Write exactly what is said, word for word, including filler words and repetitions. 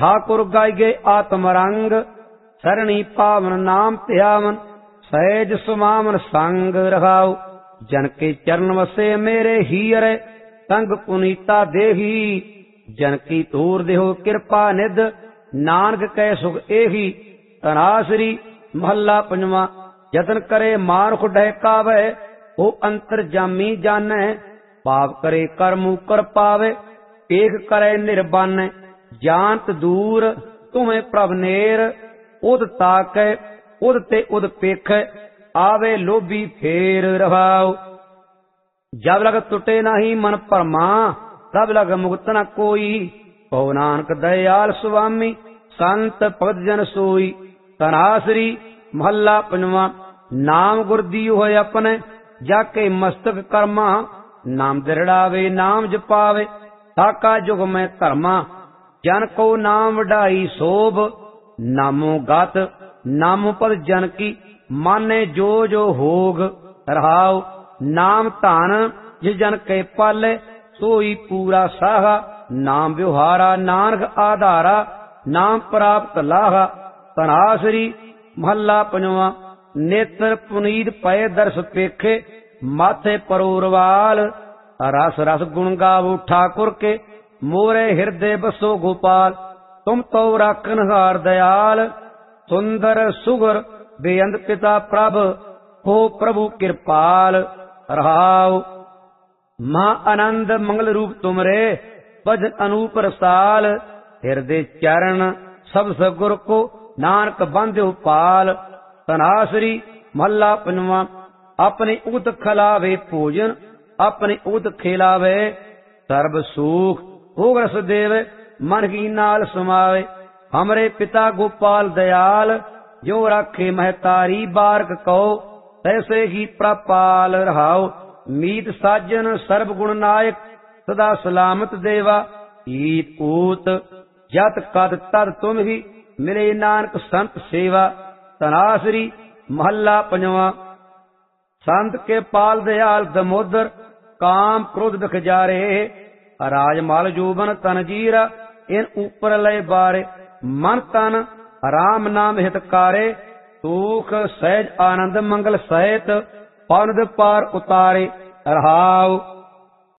ठाकुर गाइगे आत्मरंग, सरणी पावन नाम ध्यावन, सहज सुमावन संग रहाओ। जन के चरण वसे मेरे हीरे, संग पुनीता देही। जन की तूर देहो कृपा निध, नानक कै सुख एही। तनासरी महला पंजवा। जतन करे मानुख डहकावे, ओ अंतर जामी जानै। पाप करे कर मुकर पावे, एक करे निर्बन। जानत दूर तुम्हें प्रभ नेर, उद ताकै उद ते उद पेख। आवे लोभी फेर रहाओ। जब लग टुटे नहीं मन भरमा, तब लग मुक्त न कोई। कहो नानक दयाल स्वामी, संत भगत जन सोई। तनासरी महला पंजवा। नाम गुर दियो है अपने, जाके मस्तक कर्मा। नाम दृढ़ावे नाम जपावे, ताका जुग में धर्मा। जन को नाम वडाई शोभ, नामो गात नामो पद जन की। माने जो जो होग रहाओ। नाम धन जिस जन के पाले, सोई पूरा साहा। नाम व्यवहारा नानक आधारा, नाम प्राप्त लाहा। तनासरी महला पंजवा। नेत्र पुनीत पय दर्श पेखे, माथे परोरवाल। रस रस गुण गावो ठाकुर के, मोरे हृदय बसो गोपाल। तुम तो राखनहार दयाल, सुंदर सुगर बेअंत पिता प्रभ। हो प्रभु कृपाल रहाओ। महा आनंद मंगल रूप तुमरे, भजन अनूप रसाल। हृदय चरण सब सगुर को, नानक बंध्यो पाल। तनासरी महला पंजवा। अपने उद खिलावे भोजन, अपने उद खिलावे। सर्ब सुख भोग रस देव, मन ही नाल समावे। हमरे पिता गोपाल दयाल, जो राखे महतारी बारक कहो। तैसे ही प्रपाल रहाओ। मीत साजन सर्ब गुण नायक, सदा सलामत देवा। ईत ऊत जत कद तद तुम ही, मिले नानक संत सेवा। तनासरी महला पंजवा। संत के पाल दयाल दमोदर, काम क्रोध बिख जारे। राजमाल जोबन तन जीरा, इन ऊपर लय बारे। मन तन राम नाम हितकारे, सुख सहज आनंद मंगल सहित। पौनद पार उतारे रहाओ।